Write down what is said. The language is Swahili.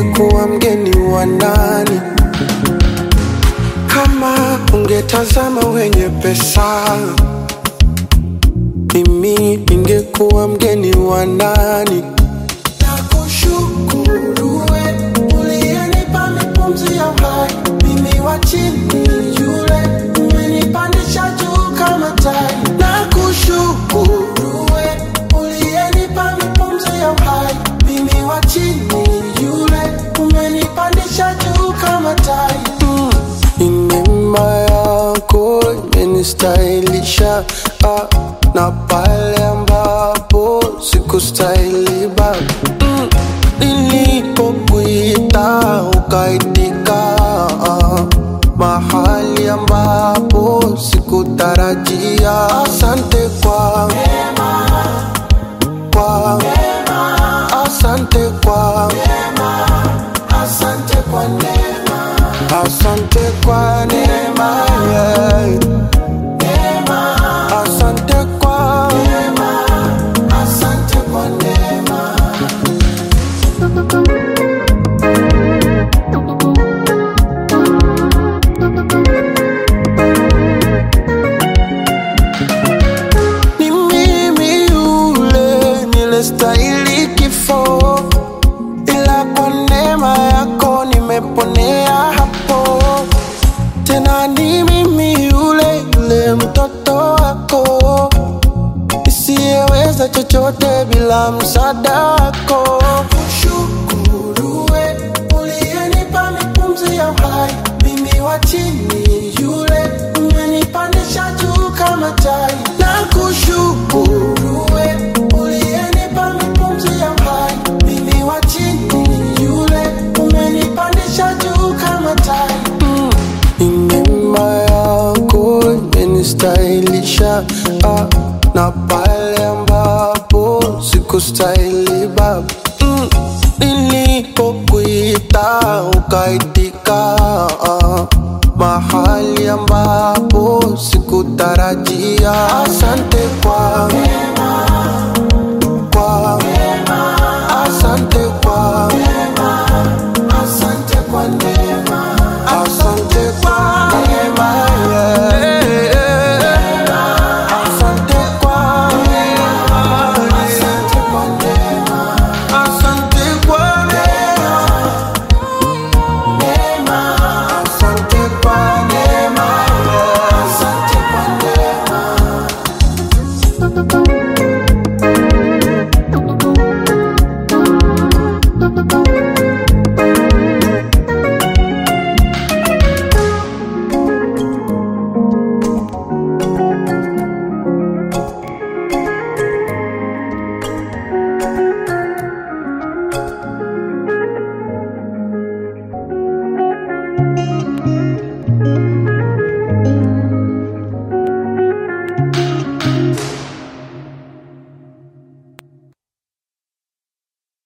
ningekuwa mgeni wa nani? Kama ungetazama wenye pesa, mimi ningekuwa mgeni wa nani? Nakushukuru wewe uliyenipa pumzi ya uhai, mimi wa chini yule umenipandisha juu kama tai. Nakushukuru wewe uliyenipa pumzi ya uhai, mimi wa chini yule umenipandisha juu kama tai. Neema yako imenistylisha, na pale ambapo sikustahili bado, nilipokuita ukaitika, mahali ambapo sikutarajia. Asante kwa neema, kwa neema, asante kwa neema, asante kwa neema, asante kwa neema, yeah. Neema, asante kwa neema, asante kwa neema. Ni mimi yule nilistahili kifo, ila kwa neema yako nimeponea hapo. Tena ni mimi yule mtoto wako, nisiyeweza chochote bila msaada wako. Kushukuru wewe uliyenipa pumzi ya uhai, mimi wa chini yule umenipandisha juu kama tai. Nakushukuru wewe uliyenipa pumzi ya uhai, mimi wa chini yule umenipandisha juu kama tai. Neema yako imenistylisha, na pale ambapo sikustahili baba, nilipokuita ukaitika, mahali ambapo sikutarajia. Asante kwa neema, kwa neema, asante kwa neema, asante kwa neema, asante kwa neema, yeah. Asante kwa neema, asante kwa neema, asante kwa neema, neema, asante kwa neema, yeah. Asante kwa neema.